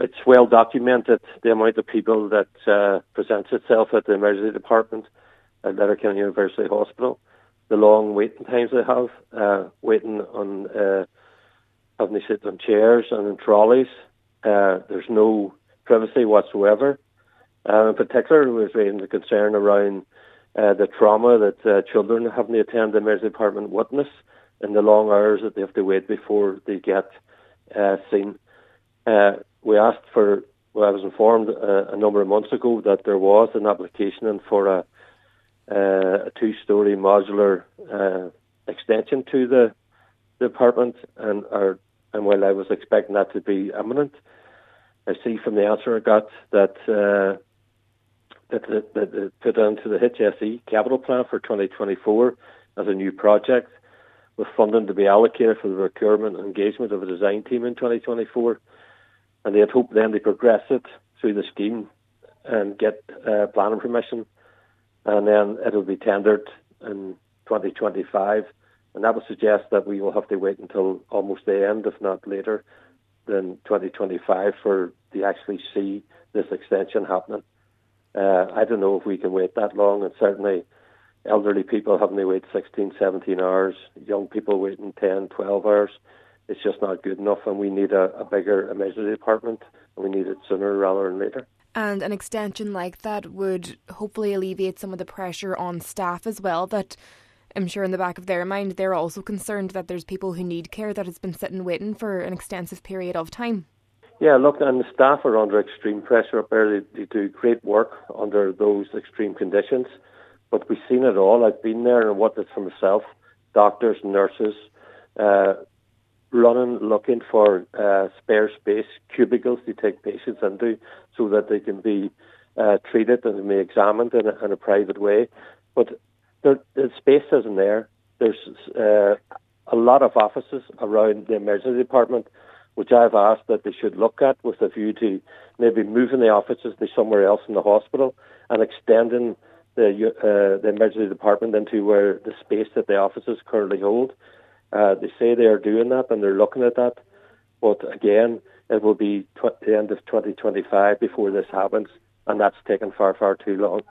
it's well documented, the amount of people that presents itself at the emergency department at Letterkenny University Hospital, the long waiting times they have, waiting on having to sit on chairs and in trolleys. There's no privacy whatsoever. In particular, there was raising the concern around the trauma that children having to attend the emergency department witness in the long hours that they have to wait before they get seen. We asked for, well, I was informed a number of months ago that there was an application in for a two-storey modular extension to the department, and while I was expecting that to be imminent, I see from the answer I got that that put into the HSE capital plan for 2024 as a new project, with funding to be allocated for the procurement and engagement of a design team in 2024. And they had hoped then to progress it through the scheme and get planning permission, and then it'll be tendered in 2025. And that would suggest that we will have to wait until almost the end, if not later, than 2025 for to actually see this extension happening. I don't know if we can wait that long, and certainly elderly people having to wait 16, 17 hours, young people waiting 10, 12 hours. It's just not good enough, and we need a bigger emergency department, and we need it sooner rather than later. And an extension like that would hopefully alleviate some of the pressure on staff as well, that I'm sure in the back of their mind they're also concerned that there's people who need care that has been sitting waiting for an extensive period of time. Yeah, look, and the staff are under extreme pressure up there. They do great work under those extreme conditions, but we've seen it all. I've been there and watched it for myself. Doctors, nurses, running, looking for spare space, cubicles to take patients into so that they can be treated and be examined in a private way. But the space isn't there. There's a lot of offices around the emergency department, which I've asked that they should look at with a view to maybe moving the offices to somewhere else in the hospital and extending the emergency department into where the space that the offices currently hold. They say they are doing that and they're looking at that. But again, it will be the end of 2025 before this happens, and that's taken far, far too long.